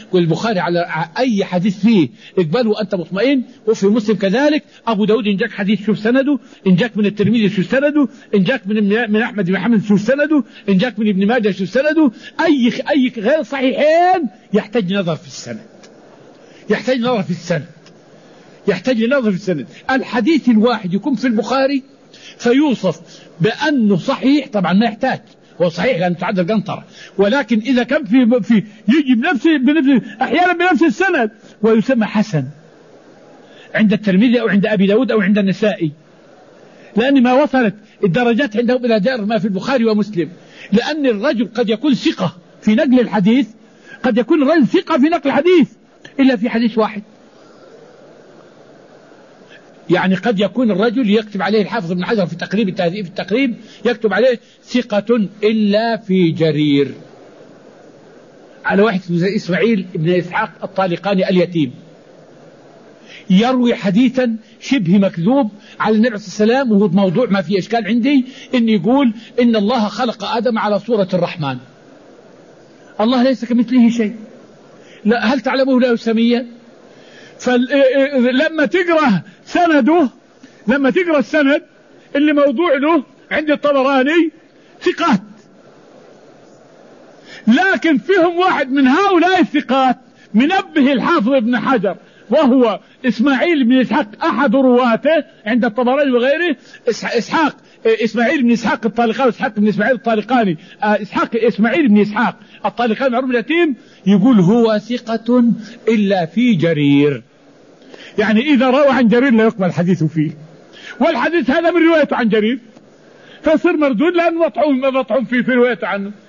والبخاري على أي حديث فيه اقبله وأنت مطمئن، وفي مسلم كذلك. أبو داود إن جاك حديث شوف سنده، إن جاك من الترمذي شوف سنده، إن جاك من أحمد بن محمد شوف سنده، إن جاك من ابن ماجه شوف سنده. أي غير صحيحين يحتاج نظر في السند، يحتاج نظر في السند، يحتاج نظر في السند. الحديث الواحد يكون في البخاري فيوصف بأنه صحيح، طبعا ما يحتاج، هو صحيح لأن تعدل قنطرة، ولكن إذا كان في يجي بنفس أحيانا بنفس السند ويسمى حسن عند الترمذي أو عند أبي داود أو عند النسائي، لأن ما وصلت الدرجات عندهم إلى دائر ما في البخاري ومسلم. لأن الرجل قد يكون ثقة في نقل الحديث، قد يكون الرجل ثقة في نقل الحديث إلا في حديث واحد. يعني قد يكون الرجل يكتب عليه الحافظ ابن حجر في تقريب التهذيب، في التقريب يكتب عليه ثقة إلا في جرير، على واحد إسماعيل بن إسحاق الطالقاني اليتيم، يروي حديثا شبه مكذوب على النبي صلى الله عليه وسلم، وهو موضوع ما فيه إشكال عندي، إن يقول إن الله خلق آدم على صورة الرحمن، الله ليس كمثله شيء، لا هل تعلمه له سميا؟ فلما تقرأ سنده، لما تقرأ السند اللي موضوع له عند الطبراني ثقات، لكن فيهم واحد من هؤلاء الثقات منبه الحافظ ابن حجر، وهو إسماعيل بن إسحاق أحد رواته عند الطبراني وغيره، إسماعيل بن إسحاق الطالقاني، إسحاق بن إسماعيل الطالقاني، إسماعيل بن إسحاق الطالقاني معروف اليتيم، يقول هو ثقة إلا في جرير. يعني إذا روى عن جرير لا يقبل حديثه فيه، والحديث هذا من روايته عن جرير، فصير مردود لأنه مطعون في روايته عنه.